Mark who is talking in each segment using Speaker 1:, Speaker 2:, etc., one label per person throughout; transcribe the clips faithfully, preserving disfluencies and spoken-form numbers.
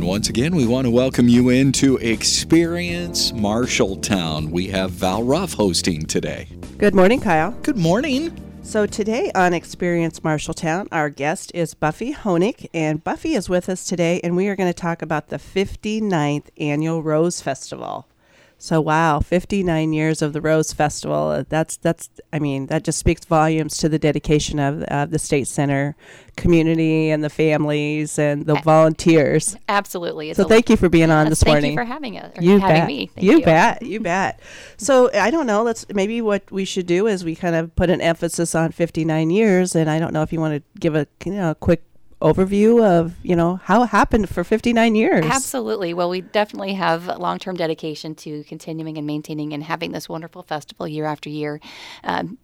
Speaker 1: once again, we want to welcome you into Experience Marshalltown. We have Val Ruff hosting today.
Speaker 2: Good morning, Kyle.
Speaker 1: Good morning.
Speaker 2: So today on Experience Marshalltown, our guest is Buffy Honig, and Buffy is with us today, and we are going to talk about the fifty-ninth Annual Rose Festival. So wow, fifty-nine years of the Rose Festival. That's, that's. I mean, that just speaks volumes to the dedication of uh, the State Center community and the families and the volunteers.
Speaker 3: Absolutely. It's
Speaker 2: so thank you for being on
Speaker 3: yes,
Speaker 2: this
Speaker 3: thank
Speaker 2: morning.
Speaker 3: Thank you for having us. Or
Speaker 2: you
Speaker 3: having
Speaker 2: bet.
Speaker 3: me. Thank
Speaker 2: you,
Speaker 3: you
Speaker 2: bet. You bet. So I don't know. Let's maybe what we should do is we kind of put an emphasis on fifty-nine years, and I don't know if you want to give a you know a quick overview of, you know, how it happened for fifty-nine years.
Speaker 3: Absolutely. Well, we definitely have long-term dedication to continuing and maintaining and having this wonderful festival year after year. Um,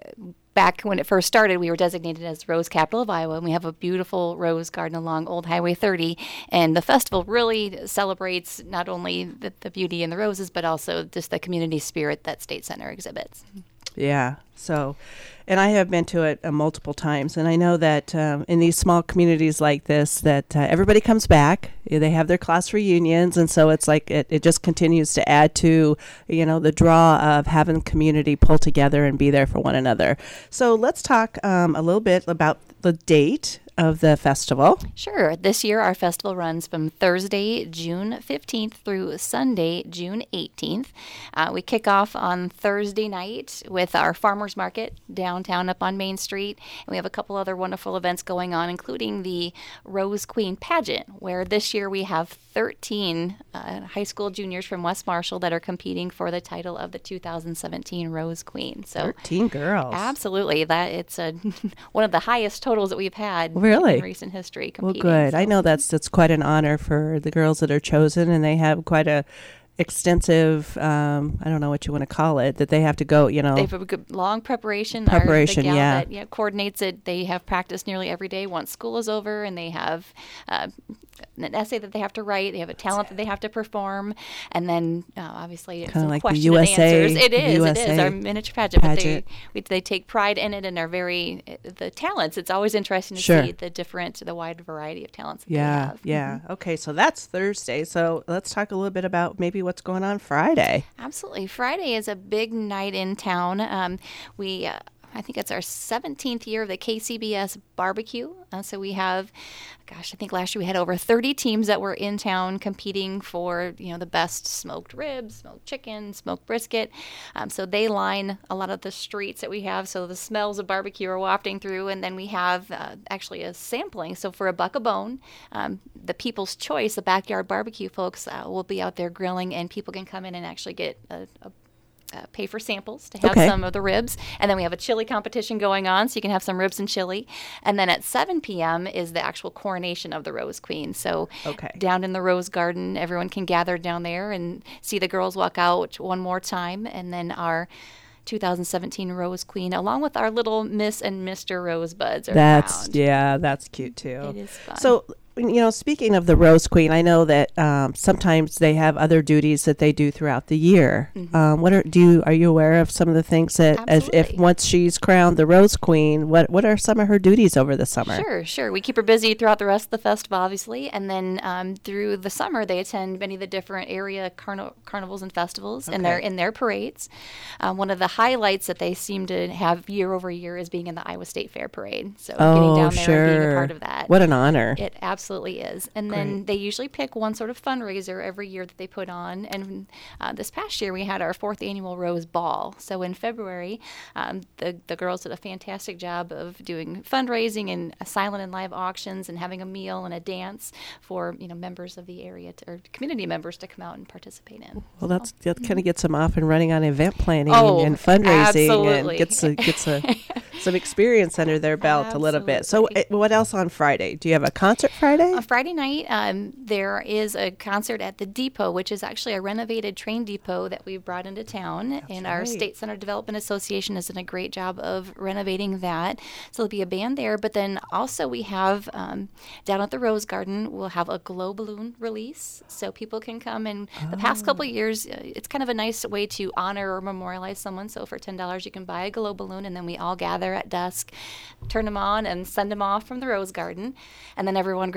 Speaker 3: back when it first started, we were designated as Rose Capital of Iowa, and we have a beautiful rose garden along Old Highway thirty. And the festival really celebrates not only the, the beauty and the roses, but also just the community spirit that State Center exhibits.
Speaker 2: Yeah. So, and I have been to it uh, multiple times, and I know that um, in these small communities like this, that uh, everybody comes back. They have their class reunions, and so it's like it, it just continues to add to, you know, the draw of having community pull together and be there for one another. So let's talk um, a little bit about the date of the festival.
Speaker 3: Sure. This year, our festival runs from Thursday, June fifteenth through Sunday, June eighteenth. Uh, we kick off on Thursday night with our farmers market downtown up on Main Street. And we have a couple other wonderful events going on, including the Rose Queen pageant, where this year we have thirteen uh, high school juniors from West Marshall that are competing for the title of the two thousand seventeen Rose Queen. So
Speaker 2: thirteen girls.
Speaker 3: Absolutely. That it's a one of the highest totals that we've had.
Speaker 2: Really?
Speaker 3: In recent history
Speaker 2: Well,
Speaker 3: competing.
Speaker 2: good.
Speaker 3: So.
Speaker 2: I know that's that's quite an honor for the girls that are chosen, and they have quite a extensive, um, I don't know what you want to call it, that they have to go, you know.
Speaker 3: They have a good long preparation.
Speaker 2: Preparation,
Speaker 3: Our, the gal
Speaker 2: yeah.
Speaker 3: That, yeah. Coordinates it. They have practice nearly every day once school is over, and they have uh, an essay that they have to write. They have a talent that they have to perform, and then uh, obviously
Speaker 2: Kinda
Speaker 3: some
Speaker 2: like the
Speaker 3: question
Speaker 2: U
Speaker 3: and
Speaker 2: S A,
Speaker 3: answers. It is.
Speaker 2: U
Speaker 3: it
Speaker 2: S A
Speaker 3: is our miniature pageant.
Speaker 2: pageant.
Speaker 3: But they we, they take pride in it and are very the talents. It's always interesting to
Speaker 2: Sure.
Speaker 3: see the different, the wide variety of talents. That
Speaker 2: Yeah,
Speaker 3: they have.
Speaker 2: yeah.
Speaker 3: Mm-hmm.
Speaker 2: Okay, so that's Thursday. So let's talk a little bit about maybe what's going on Friday.
Speaker 3: Absolutely. Friday is a big night in town. Um, we, uh, I think it's our seventeenth year of the K C B S barbecue. Uh, so we have, gosh, I think last year we had over thirty teams that were in town competing for, you know, the best smoked ribs, smoked chicken, smoked brisket. Um, so they line a lot of the streets that we have. So the smells of barbecue are wafting through. And then we have uh, actually a sampling. So for a buck a bone, um, the People's Choice, the backyard barbecue folks uh, will be out there grilling, and people can come in and actually get a, a Uh, pay for samples to have
Speaker 2: Okay.
Speaker 3: some of the ribs. And then we have a chili competition going on, so you can have some ribs and chili. And then at seven p.m. is the actual coronation of the Rose Queen. So
Speaker 2: Okay.
Speaker 3: down in the Rose Garden, everyone can gather down there and see the girls walk out one more time. And then our two thousand seventeen Rose Queen, along with our little Miss and Mister Rosebuds, are
Speaker 2: That's,
Speaker 3: crowned.
Speaker 2: yeah, that's cute too.
Speaker 3: It is fun.
Speaker 2: So, you know, speaking of the Rose Queen, I know that um, sometimes they have other duties that they do throughout the year.
Speaker 3: Mm-hmm.
Speaker 2: Um, what are do you are you aware of some of the things that, as if
Speaker 3: Absolutely.
Speaker 2: once she's crowned the Rose Queen, what what are some of her duties over the summer?
Speaker 3: Sure, sure. We keep her busy throughout the rest of the festival, obviously, and then um, through the summer they attend many of the different area carni- carnivals and festivals, and they're
Speaker 2: Okay.
Speaker 3: in their parades. Um, one of the highlights that they seem to have year over year is being in the Iowa State Fair parade. So
Speaker 2: Oh,
Speaker 3: getting down there
Speaker 2: sure.
Speaker 3: and being a part of that.
Speaker 2: What an honor!
Speaker 3: It absolutely is. And then they usually pick one sort of fundraiser every year that they put on. And uh, this past year, we had our fourth annual Rose Ball. So in February, um, the, the girls did a fantastic job of doing fundraising and uh, silent and live auctions and having a meal and a dance for, you know, members of the area to, or community members to come out and participate in.
Speaker 2: Well, that's that kind of gets them off and running on event planning
Speaker 3: Oh,
Speaker 2: and fundraising
Speaker 3: absolutely.
Speaker 2: and gets a, gets a, some experience under their belt a little bit. So,
Speaker 3: Absolutely.
Speaker 2: uh, what else on Friday? Do you have a concert Friday?
Speaker 3: On Friday night, um, there is a concert at the Depot, which is actually a renovated train depot that we've brought into town. And our
Speaker 2: right.
Speaker 3: State Center Development Association has done a great job of renovating that. So there'll be a band there. But then also we have um, down at the Rose Garden, we'll have a glow balloon release. So people can come. And oh. the past couple of years, uh, it's kind of a nice way to honor or memorialize someone. So for ten dollars, you can buy a glow balloon, and then we all gather at dusk, turn them on, and send them off from the Rose Garden. And then everyone grabs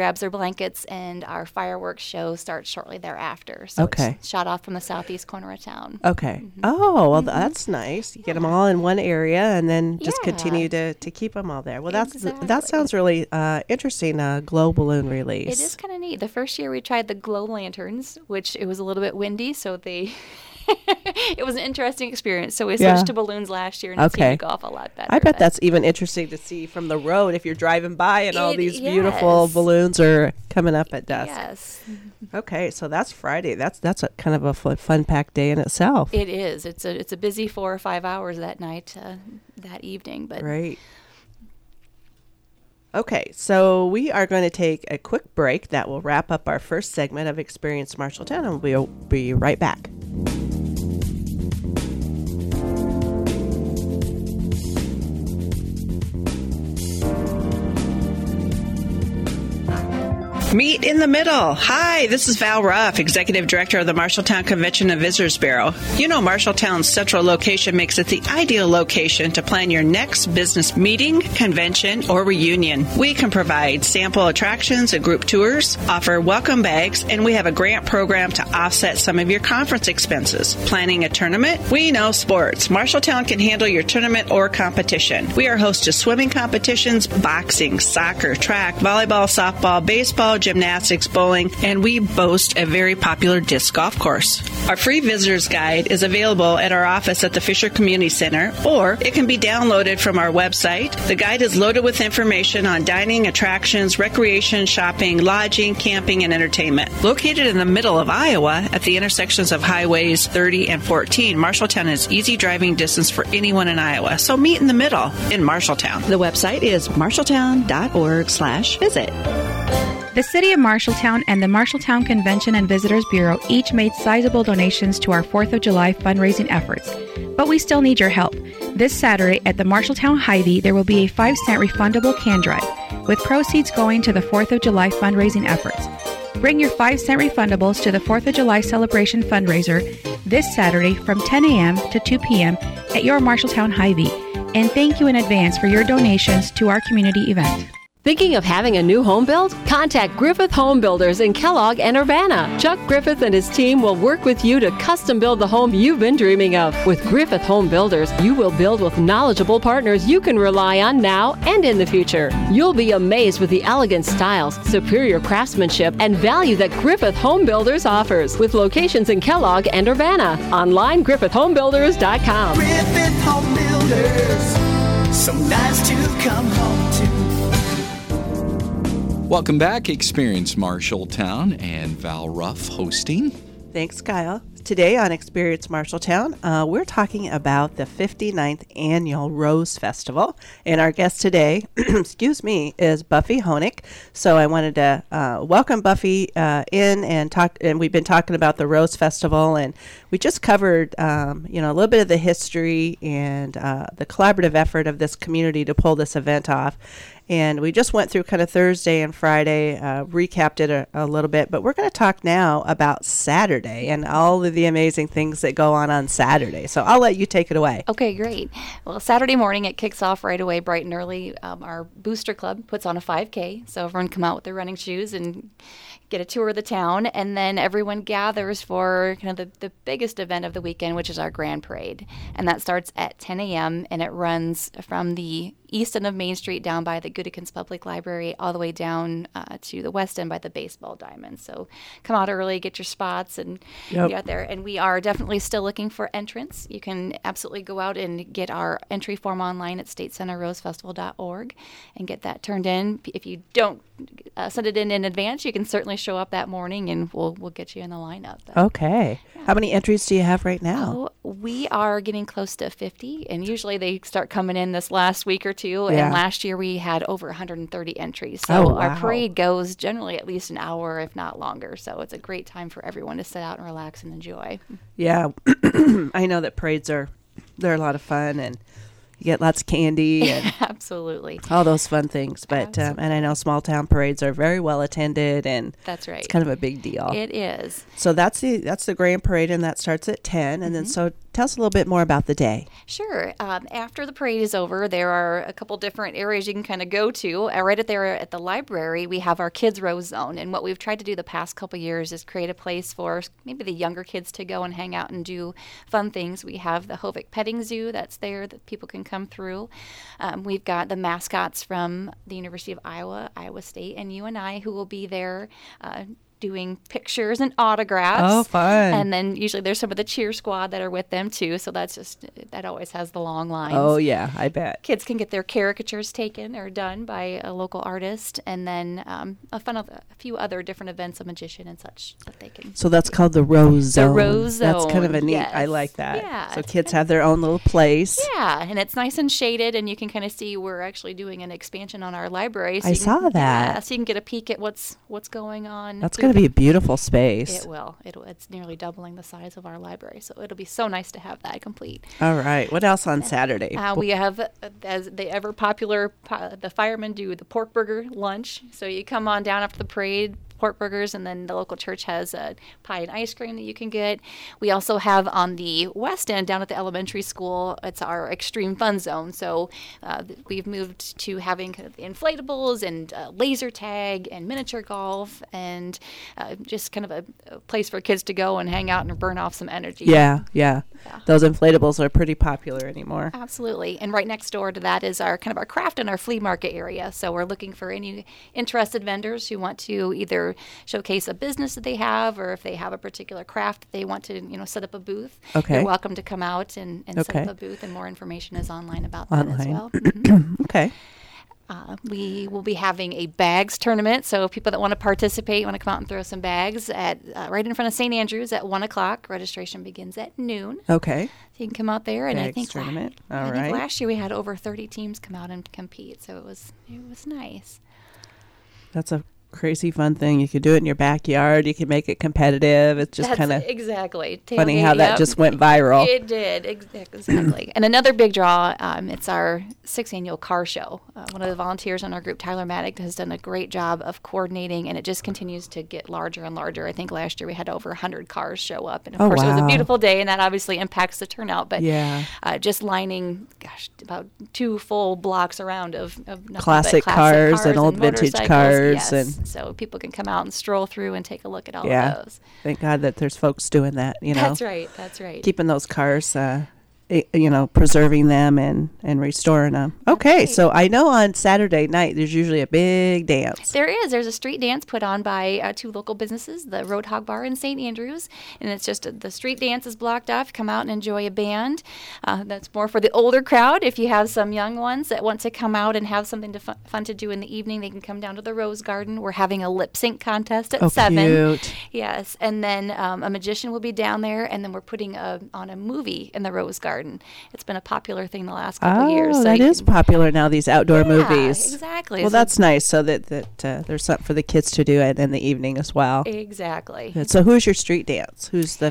Speaker 3: grabs their blankets, and our fireworks show starts shortly thereafter. So
Speaker 2: Okay.
Speaker 3: it's shot off from the southeast corner of town.
Speaker 2: Okay. Oh, well, that's nice. You get them all in one area and then just
Speaker 3: Yeah.
Speaker 2: continue to, to keep them all there. Well, that's
Speaker 3: Exactly.
Speaker 2: that sounds really uh, interesting, uh, glow balloon release.
Speaker 3: It is kind of neat. The first year we tried the glow lanterns, which it was a little bit windy, so they it was an interesting experience. So we switched
Speaker 2: Yeah.
Speaker 3: to balloons last year, and it
Speaker 2: Okay.
Speaker 3: seemed to go off a lot better.
Speaker 2: I bet
Speaker 3: but-
Speaker 2: that's even interesting to see from the road if you're driving by and all
Speaker 3: It-
Speaker 2: these beautiful
Speaker 3: yes.
Speaker 2: balloons are coming up at dusk.
Speaker 3: Yes,
Speaker 2: Okay, so that's Friday. That's that's a kind of a fun, fun packed day in itself.
Speaker 3: it is. It's a it's a busy four or five hours that night, uh, that evening. But
Speaker 2: Great. Okay, so we are going to take a quick break that will wrap up our first segment of Experience Marshalltown, and we'll be right back.
Speaker 4: Meet in the middle. Hi, this is Val Ruff, Executive Director of the Marshalltown Convention and Visitors Bureau. You know Marshalltown's central location makes it the ideal location to plan your next business meeting, convention, or reunion. We can provide sample attractions and group tours, offer welcome bags, and we have a grant program to offset some of your conference expenses. Planning a tournament? We know sports. Marshalltown can handle your tournament or competition. We are host to swimming competitions, boxing, soccer, track, volleyball, softball, baseball, gymnastics, bowling, and we boast a very popular disc golf course. Our free visitor's guide is available at our office at the Fisher Community Center, or it can be downloaded from our website. The guide is loaded with information on dining, attractions, recreation, shopping, lodging, camping, and entertainment. Located in the middle of Iowa at the intersections of highways thirty and fourteen, Marshalltown is easy driving distance for anyone in Iowa, so meet in the middle in Marshalltown. The website is marshalltown.org slash visit.
Speaker 5: The City of Marshalltown and the Marshalltown Convention and Visitors Bureau each made sizable donations to our fourth of July fundraising efforts, but we still need your help. This Saturday at the Marshalltown Hy-Vee, there will be a five cent refundable can drive, with proceeds going to the fourth of July fundraising efforts. Bring your five cent refundables to the fourth of July celebration fundraiser this Saturday from ten a.m. to two p.m. at your Marshalltown Hy-Vee, and thank you in advance for your donations to our community event.
Speaker 6: Thinking of having a new home build? Contact Griffith Home Builders in Kellogg and Urbana. Chuck Griffith and his team will work with you to custom build the home you've been dreaming of. With Griffith Home Builders, you will build with knowledgeable partners you can rely on now and in the future. You'll be amazed with the elegant styles, superior craftsmanship, and value that Griffith Home Builders offers. With locations in Kellogg and Urbana. Online, griffith home builders dot com.
Speaker 7: Griffith Home Builders, so nice to come home to.
Speaker 1: Welcome back, Experience Marshalltown and Val Ruff hosting.
Speaker 2: Thanks, Kyle. Today on Experience Marshalltown, uh, we're talking about the fifty-ninth Annual Rose Festival. And our guest today, excuse me, is Buffy Honig. So I wanted to uh, welcome Buffy uh, in and talk. And we've been talking about the Rose Festival, and we just covered, um, you know, a little bit of the history and uh, the collaborative effort of this community to pull this event off. And we just went through kind of Thursday and Friday, uh, recapped it a, a little bit, but we're going to talk now about Saturday and all of the amazing things that go on on Saturday. So I'll let you take it away.
Speaker 3: Okay, great. Well, Saturday morning it kicks off right away, bright and early. Um, our booster club puts on a five K, so everyone come out with their running shoes and get a tour of the town, and then everyone gathers for kind of the, the biggest event of the weekend, which is our Grand Parade. And that starts at ten a.m. and it runs from the east end of Main Street down by the Goodikins Public Library all the way down uh, to the west end by the baseball diamond. So come out early, get your spots, and
Speaker 2: Yep.
Speaker 3: get out there. And we are definitely still looking for entrants. You can absolutely go out and get our entry form online at state center rose festival dot org and get that turned in. If you don't uh, send it in in advance, you can certainly show up that morning and we'll we'll get you in the lineup. But,
Speaker 2: Okay. How many entries do you have right now?
Speaker 3: Oh, we are getting close to fifty, and usually they start coming in this last week or two.
Speaker 2: Yeah.
Speaker 3: And last year we had over one hundred thirty entries. So
Speaker 2: Oh,
Speaker 3: our
Speaker 2: wow.
Speaker 3: parade goes generally at least an hour, if not longer. So it's a great time for everyone to sit out and relax and enjoy.
Speaker 2: Yeah. I know that parades are, they're a lot of fun, and you get lots of candy and
Speaker 3: Absolutely.
Speaker 2: all those fun things. But um, and I know small town parades are very well attended, and
Speaker 3: That's right.
Speaker 2: it's kind of a big deal.
Speaker 3: It is.
Speaker 2: So that's the that's the Grand Parade, and that starts at ten. And then
Speaker 3: Mm-hmm.
Speaker 2: so tell us a little bit more about the day.
Speaker 3: Sure. Um, after the parade is over, there are a couple different areas you can kind of go to. Uh, right at there at the library, we have our Kids Rose Zone. And what we've tried to do the past couple years is create a place for maybe the younger kids to go and hang out and do fun things. We have the Hovick Petting Zoo that's there that people can come through. Um, we've got the mascots from the University of Iowa, Iowa State, and U N I who will be there uh, doing pictures and autographs.
Speaker 2: Oh, fun.
Speaker 3: And then usually there's some of the cheer squad that are with them too. So that's just, that always has the long lines.
Speaker 2: Oh, yeah, I bet.
Speaker 3: Kids can get their caricatures taken or done by a local artist. And then um, a, fun of, a few other different events, a magician and such that they can.
Speaker 2: So that's called the Rose Zone.
Speaker 3: The Rose Zone.
Speaker 2: That's kind of a neat,
Speaker 3: yes.
Speaker 2: I like that.
Speaker 3: Yeah.
Speaker 2: So kids have their own little place.
Speaker 3: Yeah, and it's nice and shaded, and you can kind of see we're actually doing an expansion on our library. So
Speaker 2: I
Speaker 3: you can,
Speaker 2: saw that.
Speaker 3: Yeah, so you can get a peek at what's what's going on.
Speaker 2: That's going to be a beautiful space.
Speaker 3: It will. It'll, it's nearly doubling the size of our library, so it'll be so nice to have that complete.
Speaker 2: All right. What else on Saturday?
Speaker 3: Uh, we have, uh, as the ever popular, uh, the firemen do the pork burger lunch. So you come on down after the parade, pork burgers, and then the local church has a pie and ice cream that you can get. We also have on the west end, down at the elementary school, it's our extreme fun zone. So uh, we've moved to having kind of the inflatables and uh, laser tag and miniature golf and uh, just kind of a, a place for kids to go and hang out and burn off some energy.
Speaker 2: Yeah, yeah,
Speaker 3: Yeah.
Speaker 2: Those inflatables are pretty popular anymore.
Speaker 3: Absolutely. And right next door to that is our kind of our craft and our flea market area. So we're looking for any interested vendors who want to either showcase a business that they have, or if they have a particular craft that they want to, you know, set up a booth.
Speaker 2: Okay.
Speaker 3: You're welcome to come out and, and
Speaker 2: Okay.
Speaker 3: set up a booth, and more information is online about that as
Speaker 2: Online.
Speaker 3: well. Mhm.
Speaker 2: Okay.
Speaker 3: Uh, we will be having a bags tournament, so people that want to participate want to come out and throw some bags at uh, right in front of Saint Andrews at one o'clock. Registration begins at noon.
Speaker 2: Okay.
Speaker 3: So you can come out there, and I
Speaker 2: Bags
Speaker 3: think, la-
Speaker 2: tournament.
Speaker 3: I
Speaker 2: All
Speaker 3: think
Speaker 2: right.
Speaker 3: last year we had over thirty teams come out and compete, so it was it was nice.
Speaker 2: That's a crazy fun thing. You could do it in your backyard. You can make it competitive. It's just
Speaker 3: That's
Speaker 2: kind of
Speaker 3: exactly
Speaker 2: funny
Speaker 3: Tailgate,
Speaker 2: how that
Speaker 3: yep.
Speaker 2: just went viral.
Speaker 3: It did, ex- exactly. And another big draw, um, it's our sixth annual car show. Uh, one of the volunteers on our group, Tyler Maddock, has done a great job of coordinating, and it just continues to get larger and larger. I think last year we had over one hundred cars show up, and of
Speaker 2: Oh,
Speaker 3: course it was a
Speaker 2: wow.
Speaker 3: beautiful day, and that obviously impacts the turnout. But
Speaker 2: Yeah.
Speaker 3: uh, just lining, gosh, about two full blocks around of, of nothing but
Speaker 2: Classic
Speaker 3: classic
Speaker 2: cars and old vintage
Speaker 3: motorcycles.
Speaker 2: cars
Speaker 3: Yes.
Speaker 2: and-
Speaker 3: so people can come out and stroll through and take a look at all
Speaker 2: Yeah.
Speaker 3: of those.
Speaker 2: Thank God that there's folks doing that, you know.
Speaker 3: That's right. That's right.
Speaker 2: Keeping those cars, uh, i- you know, preserving them and, and restoring them. Okay,
Speaker 3: right.
Speaker 2: so I know on Saturday night there's usually a big dance.
Speaker 3: There is. There's a street dance put on by uh, two local businesses, the Roadhog Bar in Saint Andrews, and it's just uh, the street dance is blocked off. Come out and enjoy a band. Uh, that's more for the older crowd. If you have some young ones that want to come out and have something to fun, fun to do in the evening, they can come down to the Rose Garden. We're having a lip sync contest at
Speaker 2: Oh,
Speaker 3: seven.
Speaker 2: cute.
Speaker 3: Yes, and then um, a magician will be down there, and then we're putting a, on a movie in the Rose Garden. It's been a popular thing the last couple
Speaker 2: Oh,
Speaker 3: years. so
Speaker 2: that
Speaker 3: you
Speaker 2: is
Speaker 3: can-
Speaker 2: popular now, these outdoor
Speaker 3: Yeah,
Speaker 2: movies.
Speaker 3: exactly.
Speaker 2: Well,
Speaker 3: So-
Speaker 2: that's nice, so that, that uh, there's something for the kids to do it in the evening as well.
Speaker 3: Exactly.
Speaker 2: Good. So who's your street dance? Who's the...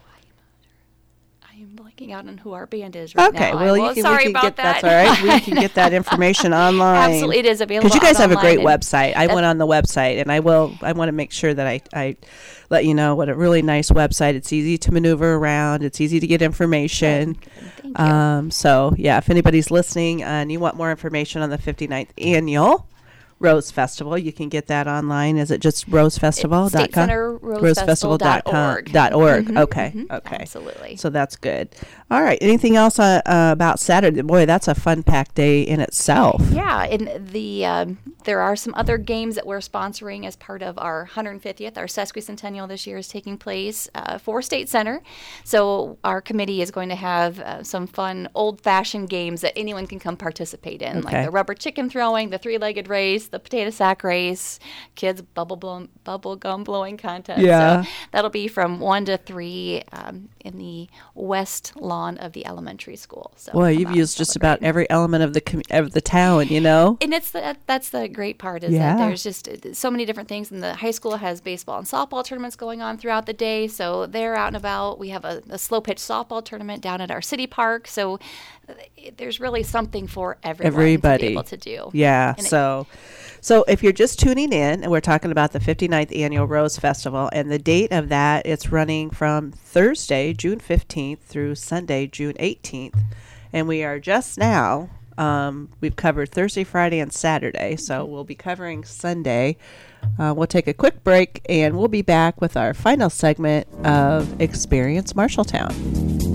Speaker 3: I am blanking out on who our band is right
Speaker 2: Okay,
Speaker 3: now.
Speaker 2: well,
Speaker 3: I'm
Speaker 2: you can,
Speaker 3: sorry
Speaker 2: we can
Speaker 3: about
Speaker 2: get
Speaker 3: that.
Speaker 2: that's all right. We can get that information online.
Speaker 3: Absolutely, it is available.
Speaker 2: Because you guys have a great
Speaker 3: online, and
Speaker 2: website. I went on the website, and I will. I want to make sure that I, I let you know what a really nice website. It's easy to maneuver around. It's easy to get information.
Speaker 3: Thank you.
Speaker 2: Um, so yeah, if anybody's listening and you want more information on the fifty-ninth annual Rose Festival, you can get that online. Is it just rose festival dot com?
Speaker 3: State Center Rose Festival dot org.
Speaker 2: Dot org.
Speaker 3: Mhm,
Speaker 2: Okay.
Speaker 3: mhm,
Speaker 2: Okay.
Speaker 3: Absolutely.
Speaker 2: So that's good. All right. Anything else uh, uh, about Saturday? Boy, that's a fun packed day in itself.
Speaker 3: Yeah, and the um, there are some other games that we're sponsoring as part of our one hundred fiftieth. Our sesquicentennial this year is taking place uh, for State Center. So our committee is going to have uh, some fun old-fashioned games that anyone can come participate in,
Speaker 2: Okay.
Speaker 3: like the rubber chicken throwing, the three-legged race, the potato sack race, kids bubble blow, bubble gum blowing contest.
Speaker 2: Yeah.
Speaker 3: So that'll be from one to three um, in the west lawn of the elementary school. So
Speaker 2: Boy,
Speaker 3: come
Speaker 2: you've
Speaker 3: out
Speaker 2: used
Speaker 3: and
Speaker 2: just about
Speaker 3: celebrate.
Speaker 2: every element of the com- of the town, you know.
Speaker 3: And it's the, that's the great part is
Speaker 2: Yeah.
Speaker 3: that there's just uh, so many different things. And the high school has baseball and softball tournaments going on throughout the day, so they're out and about. We have a, a slow pitch softball tournament down at our city park, so uh, it- there's really something for everyone
Speaker 2: Everybody.
Speaker 3: to be able to do.
Speaker 2: Yeah.
Speaker 3: And it-
Speaker 2: So So if you're just tuning in, and we're talking about the fifty-ninth Annual Rose Festival, and the date of that, it's running from Thursday, June fifteenth through Sunday, June eighteenth. And we are just now, um, we've covered Thursday, Friday, and Saturday, so we'll be covering Sunday. Uh, we'll take a quick break, and we'll be back with our final segment of Experience Marshalltown.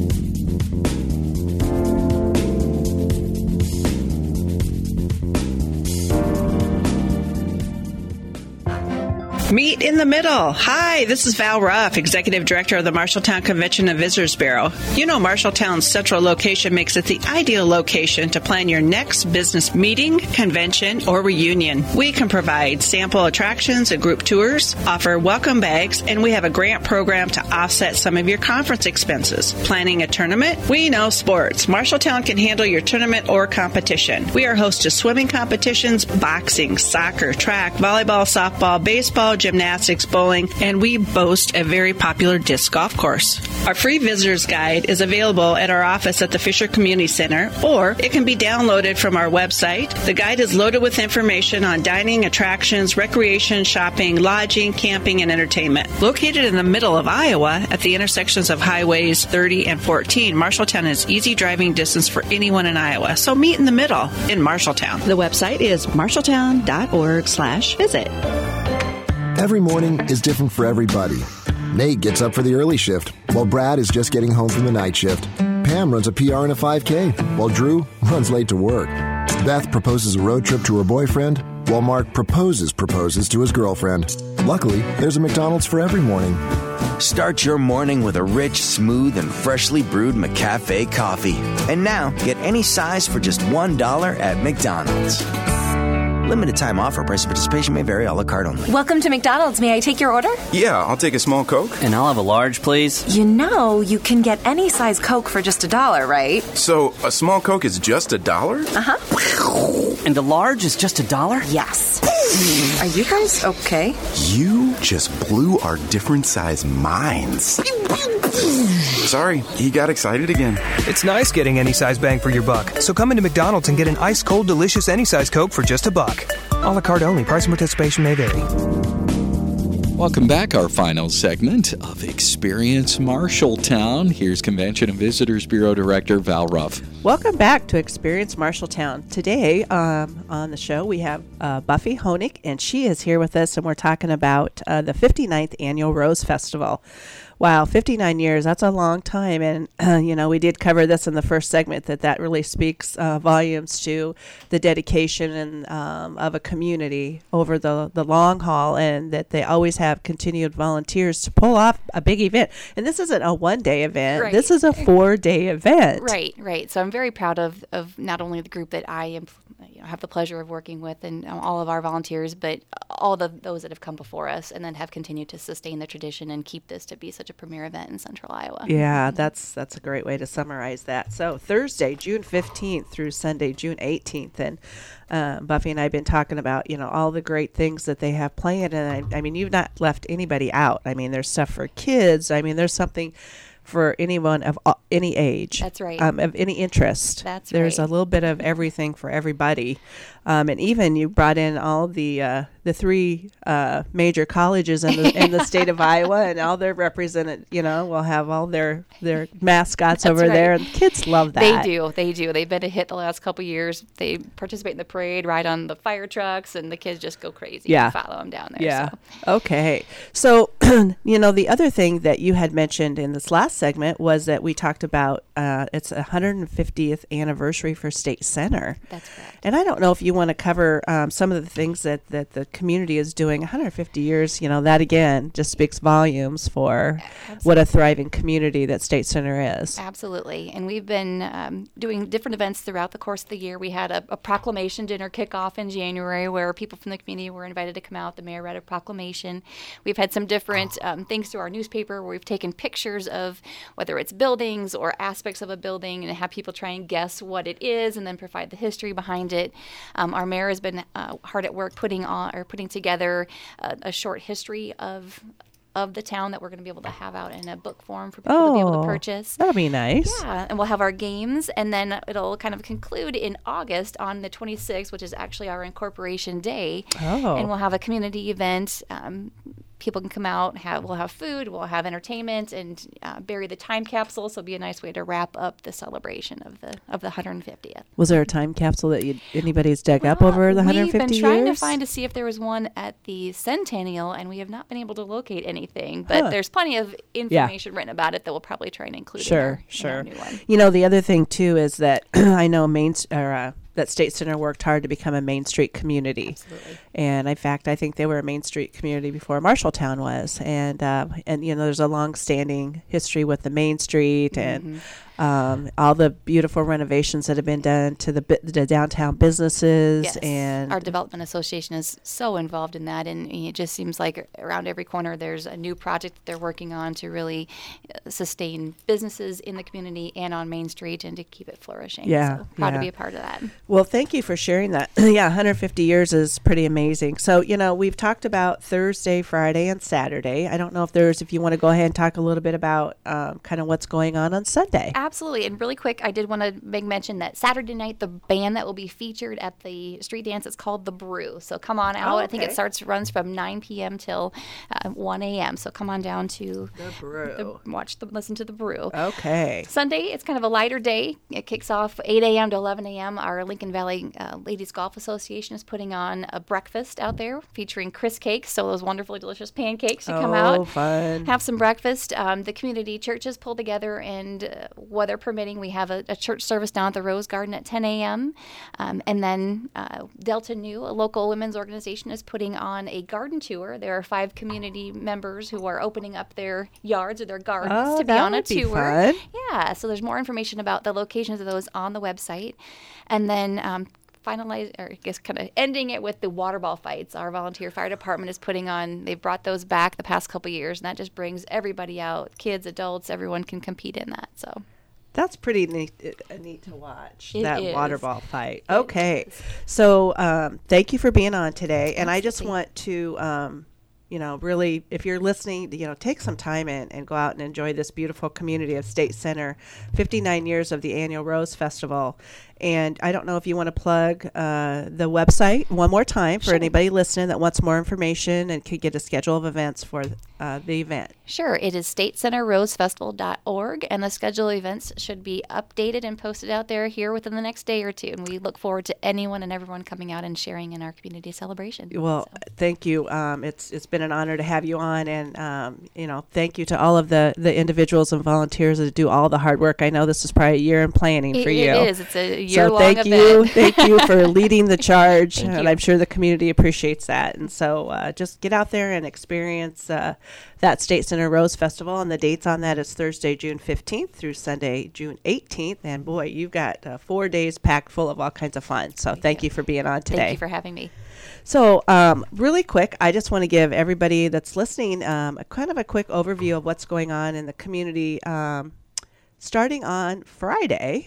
Speaker 4: Meet in the middle. Hi, this is Val Ruff, Executive Director of the Marshalltown Convention and Visitors Bureau. You know Marshalltown's central location makes it the ideal location to plan your next business meeting, convention, or reunion. We can provide sample attractions and group tours, offer welcome bags, and we have a grant program to offset some of your conference expenses. Planning a tournament? We know sports. Marshalltown can handle your tournament or competition. We are host to swimming competitions, boxing, soccer, track, volleyball, softball, baseball, gymnastics, bowling, and we boast a very popular disc golf course. Our free visitor's guide is available at our office at the Fisher Community Center, or it can be downloaded from our website. The guide is loaded with information on dining, attractions, recreation, shopping, lodging, camping, and entertainment. Located in the middle of Iowa at the intersections of highways thirty and fourteen, Marshalltown is easy driving distance for anyone in Iowa. So meet in the middle in Marshalltown. The website is marshalltown.org slash visit.
Speaker 8: Every morning is different for everybody. Nate gets up for the early shift, while Brad is just getting home from the night shift. Pam runs a P R and a five K, while Drew runs late to work. Beth proposes a road trip to her boyfriend, while Mark proposes proposes to his girlfriend. Luckily, there's a McDonald's for every morning.
Speaker 9: Start your morning with a rich, smooth, and freshly brewed McCafe coffee. And now, get any size for just one dollar at McDonald's. Limited time offer. Price of participation may vary. A la carte only.
Speaker 10: Welcome to McDonald's. May I take your order?
Speaker 11: Yeah, I'll take a small Coke.
Speaker 12: And I'll have a large, please.
Speaker 10: You know, you can get any size Coke for just a dollar, right?
Speaker 11: So, a small Coke is just a dollar?
Speaker 10: Uh-huh.
Speaker 12: And the large is just a dollar?
Speaker 10: Yes. Are you guys okay?
Speaker 11: You just blew our different size minds. Sorry, he got excited again.
Speaker 13: It's nice getting any size bang for your buck. So come into McDonald's and get an ice-cold, delicious any size Coke for just a buck. A la carte only. Price and participation may vary.
Speaker 1: Welcome back. Our final segment of Experience Marshalltown. Here's Convention and Visitors Bureau Director Val Ruff.
Speaker 2: Welcome back to Experience Marshalltown. Today um, on the show we have uh, Buffy Honig, and she is here with us, and we're talking about uh, the fifty-ninth Annual Rose Festival. Wow, fifty-nine years, that's a long time. And, uh, you know, we did cover this in the first segment, that that really speaks uh, volumes to the dedication and um, of a community over the, the long haul, and that they always have continued volunteers to pull off a big event. And this isn't a one-day event.
Speaker 3: Right.
Speaker 2: This is a four-day event.
Speaker 3: Right, right. So I'm very proud of, of not only the group that I am, you know, have the pleasure of working with, and um, all of our volunteers, but all the those that have come before us and then have continued to sustain the tradition and keep this to be such a premier event in Central Iowa.
Speaker 2: Yeah, that's that's a great way to summarize that. So Thursday, June fifteenth through Sunday, June eighteenth, and uh, Buffy and I have been talking about, you know, all the great things that they have planned, and I, I mean, you've not left anybody out. I mean, there's stuff for kids. I mean, there's something for anyone of uh, any age.
Speaker 3: That's right.
Speaker 2: Um, of any interest.
Speaker 3: That's
Speaker 2: There's
Speaker 3: right.
Speaker 2: a little bit of everything for everybody. Um, and even you brought in all the uh, the three uh, major colleges in the in the state of Iowa, and all their represented, you know, will have all their, their mascots over
Speaker 3: right.
Speaker 2: there. And kids love that.
Speaker 3: They do. They do. They've been a hit the last couple of years. They participate in the parade, ride on the fire trucks, and the kids just go crazy.
Speaker 2: Yeah.
Speaker 3: You follow them down there.
Speaker 2: Yeah.
Speaker 3: So.
Speaker 2: Okay. So, you know, the other thing that you had mentioned in this last segment was that we talked about uh, it's a one hundred fiftieth anniversary for State Center.
Speaker 3: That's correct.
Speaker 2: And I don't know if you want to cover um, some of the things that, that the community is doing. one hundred fifty years, you know, that again just speaks volumes for Absolutely. What a thriving community that State Center is.
Speaker 3: Absolutely. And we've been um, doing different events throughout the course of the year. We had a, a proclamation dinner kickoff in January where people from the community were invited to come out. The mayor read a proclamation. We've had some different um, things through our newspaper where we've taken pictures of whether it's buildings or aspects of a building and have people try and guess what it is and then provide the history behind it. Um, our mayor has been uh, hard at work putting on or putting together a, a short history of of the town that we're going to be able to have out in a book form for people oh, to be able to purchase.
Speaker 2: That'll be nice.
Speaker 3: Yeah, and we'll have our games, and then it'll kind of conclude in August on the twenty-sixth, which is actually our incorporation day.
Speaker 2: Oh.
Speaker 3: And we'll have a community event. Um, people can come out, have we'll have food, we'll have entertainment, and uh, bury the time capsule. So it'll be a nice way to wrap up the celebration of the of the one hundred fiftieth.
Speaker 2: Was there a time capsule that you anybody's dug well, up over the one hundred fifty years?
Speaker 3: We've been trying years? to find to see if there was one at the centennial, and we have not been able to locate anything. But huh. there's plenty of information yeah. written about it that we'll probably try and include
Speaker 2: sure,
Speaker 3: in, our,
Speaker 2: sure.
Speaker 3: in our new one.
Speaker 2: You know, the other thing too is that I know Main or uh, that State Center worked hard to become a Main Street community.
Speaker 3: Absolutely.
Speaker 2: And in fact, I think they were a Main Street community before Marshalltown was. And, uh, and you know, there's a long-standing history with the Main Street and
Speaker 3: mm-hmm.
Speaker 2: um, all the beautiful renovations that have been done to the, the downtown businesses.
Speaker 3: Yes.
Speaker 2: And
Speaker 3: our development association is so involved in that. And it just seems like around every corner there's a new project that they're working on to really sustain businesses in the community and on Main Street and to keep it flourishing.
Speaker 2: Yeah.
Speaker 3: So proud
Speaker 2: yeah.
Speaker 3: to be a part of that.
Speaker 2: Well, thank you for sharing that. Yeah, one hundred fifty years is pretty amazing. So, you know, we've talked about Thursday, Friday, and Saturday. I don't know if there's, if you want to go ahead and talk a little bit about um, kind of what's going on on Sunday.
Speaker 3: Absolutely. And really quick, I did want to make mention that Saturday night, the band that will be featured at the street dance is called The Brew. So come on out.
Speaker 2: Oh, okay.
Speaker 3: I think it starts, runs from nine p.m. till uh, one a.m. So come on down to
Speaker 2: The Brew.
Speaker 3: The, watch the, listen to The Brew.
Speaker 2: Okay.
Speaker 3: Sunday, it's kind of a lighter day. It kicks off eight a.m. to eleven a.m. Our Lincoln Valley uh, Ladies Golf Association is putting on a breakfast out there featuring Chris Cakes. So those wonderful, delicious pancakes to
Speaker 2: oh,
Speaker 3: come out.
Speaker 2: Oh, fun.
Speaker 3: Have some breakfast. Um, the community churches pull together, and uh, weather permitting, we have a, a church service down at the Rose Garden at ten a.m. Um, and then uh, Delta New, a local women's organization, is putting on a garden tour. There are five community members who are opening up their yards or their gardens
Speaker 2: oh,
Speaker 3: to be on a
Speaker 2: be
Speaker 3: tour.
Speaker 2: Fun.
Speaker 3: Yeah, so there's more information about the locations of those on the website. And then um, finalize, or I guess kind of ending it with the water ball fights. Our volunteer fire department is putting on, they've brought those back the past couple of years, and that just brings everybody out, kids, adults, everyone can compete in that. So
Speaker 2: that's pretty neat, uh, neat to watch,
Speaker 3: it
Speaker 2: that
Speaker 3: is.
Speaker 2: water ball fight.
Speaker 3: It
Speaker 2: okay.
Speaker 3: is.
Speaker 2: So um, thank you for being on today. And
Speaker 3: Absolutely.
Speaker 2: I just want to, um, you know, really, if you're listening, you know, take some time and, and go out and enjoy this beautiful community of State Center, fifty-nine years of the annual Rose Festival. And I don't know if you want to plug uh, the website one more time for
Speaker 3: Sure.
Speaker 2: anybody listening that wants more information and could get a schedule of events for uh, the event.
Speaker 3: Sure. It is state center rose festival dot org, and the schedule of events should be updated and posted out there here within the next day or two. And we look forward to anyone and everyone coming out and sharing in our community celebration.
Speaker 2: Well,
Speaker 3: so.
Speaker 2: thank you. Um, it's it's been an honor to have you on, and um, you know, thank you to all of the, the individuals and volunteers that do all the hard work. I know this is probably a year in planning
Speaker 3: it,
Speaker 2: for you.
Speaker 3: It is. It's a year
Speaker 2: so
Speaker 3: long
Speaker 2: thank
Speaker 3: event.
Speaker 2: you, thank you for leading the charge,
Speaker 3: Thank
Speaker 2: and
Speaker 3: you.
Speaker 2: I'm sure the community appreciates that. And so, uh, just get out there and experience uh, that State Center Rose Festival. And the dates on that is Thursday, June fifteenth through Sunday, June eighteenth. And boy, you've got uh, four days packed full of all kinds of fun. So, thank, thank you. you for being on today.
Speaker 3: Thank you for having me.
Speaker 2: So, um, really quick, I just want to give everybody that's listening um, a kind of a quick overview of what's going on in the community. Um, starting on Friday,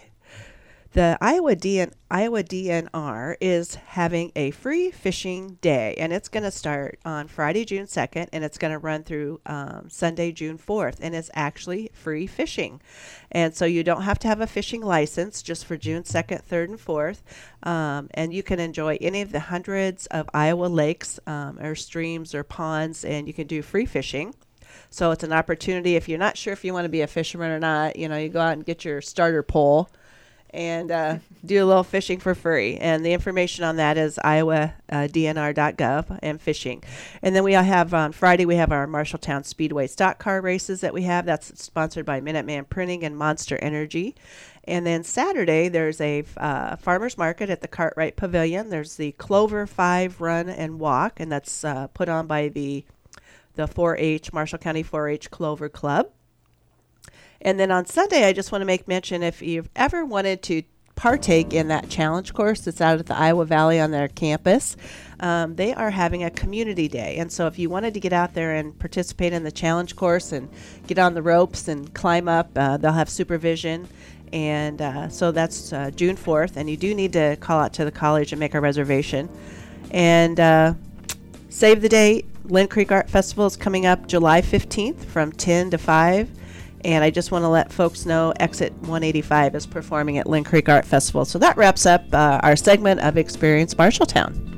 Speaker 2: the Iowa D N, Iowa D N R is having a free fishing day, and it's going to start on Friday, June second, and it's going to run through um, Sunday, June fourth, and it's actually free fishing. And so you don't have to have a fishing license just for June second, third, and fourth, um, and you can enjoy any of the hundreds of Iowa lakes um, or streams or ponds, and you can do free fishing. So it's an opportunity. If you're not sure if you want to be a fisherman or not, you know, you go out and get your starter pole and uh, do a little fishing for free. And the information on that is iowa d n r dot gov and fishing. And then we have on Friday, we have our Marshalltown Speedway stock car races that we have. That's sponsored by Minuteman Printing and Monster Energy. And then Saturday, there's a uh, farmer's market at the Cartwright Pavilion. There's the Clover five Run and Walk, and that's uh, put on by the, the four H, Marshall County four H Clover Club. And then on Sunday, I just want to make mention, if you've ever wanted to partake in that challenge course that's out at the Iowa Valley on their campus, um, they are having a community day. And so if you wanted to get out there and participate in the challenge course and get on the ropes and climb up, uh, they'll have supervision. And uh, so that's uh, June fourth. And you do need to call out to the college and make a reservation. And uh, Save the date. Lynn Creek Art Festival is coming up July fifteenth from ten to five. And I just want to let folks know Exit one eighty-five is performing at Lynn Creek Art Festival. So that wraps up uh, our segment of Experience Marshalltown.